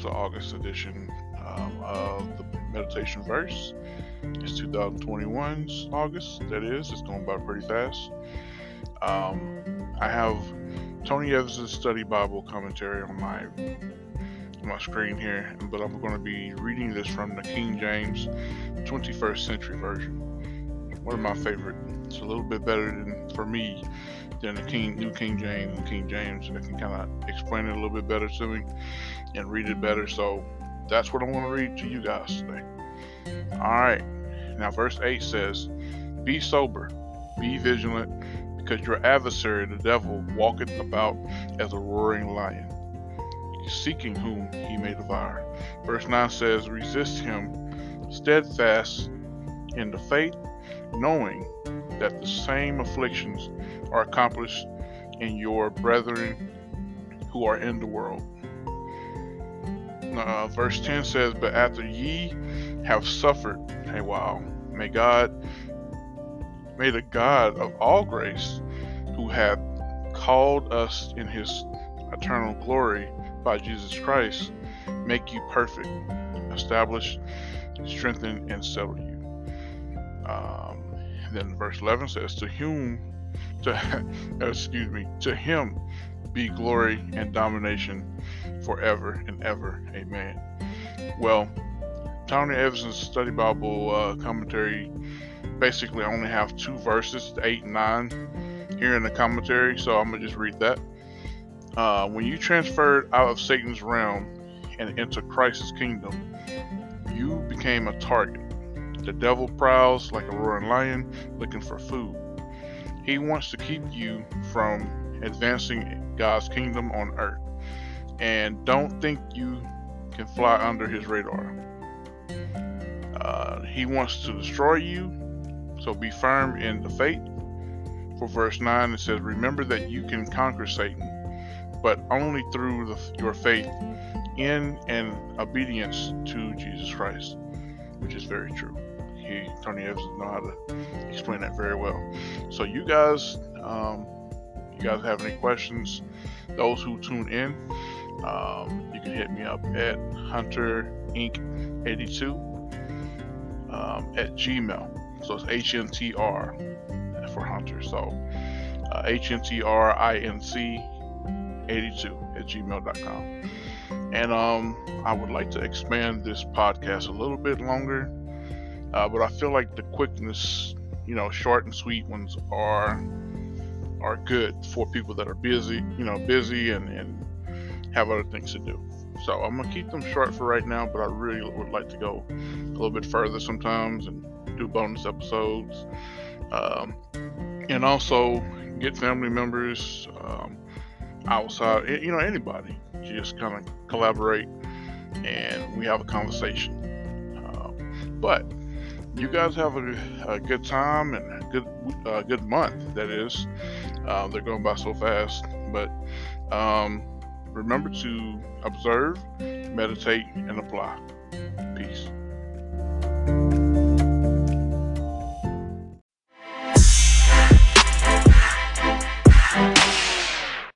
the August edition of the meditation verse. It's 2021's August, that is. It's going by pretty fast. I have Tony Evans' Study Bible commentary on my screen here, but I'm going to be reading this from the King James 21st Century Version. One of my favorite. It's a little bit better for me than the New King James and King James. I can kind of explain it a little bit better to me and read it better. So that's what I want to read to you guys today. Alright, now verse 8 says, "Be sober, be vigilant, because your adversary the devil walketh about as a roaring lion, seeking whom he may devour." Verse 9 says, "Resist him steadfast in the faith, knowing that the same afflictions are accomplished in your brethren who are in the world." Verse 10 says, "But after ye have suffered a while, may the God of all grace, who hath called us in his eternal glory by Jesus Christ, make you perfect, establish, strengthen, and settle you." Then verse 11 says, to him be glory and domination forever and ever. Amen. Well, Tony Evans' Study Bible commentary basically only have two verses, 8 and 9, here in the commentary, so I'm going to just read that. When you transferred out of Satan's realm and into Christ's kingdom, you became a target. The devil prowls like a roaring lion looking for food. He wants to keep you from advancing God's kingdom on earth. And don't think you can fly under his radar. He wants to destroy you, so be firm in the faith. For verse 9 it says, "Remember that you can conquer Satan, but only through your faith in and obedience to Jesus Christ," which is very true. Tony Evans knows how to explain that very well. So you guys have any questions? Those who tune in, you can hit me up at HunterInc82 at Gmail. So it's HNTR for Hunter. So HNTRINC82 at gmail.com. And I would like to expand this podcast a little bit longer. But I feel like the quickness, short and sweet ones are good for people that are busy and have other things to do. So I'm gonna keep them short for right now, but I really would like to go a little bit further sometimes and do bonus episodes, and also get family members outside, anybody, just kind of collaborate and we have a conversation. But you guys have a good time and a good month, that is. They're going by so fast, but remember to observe, meditate, and apply.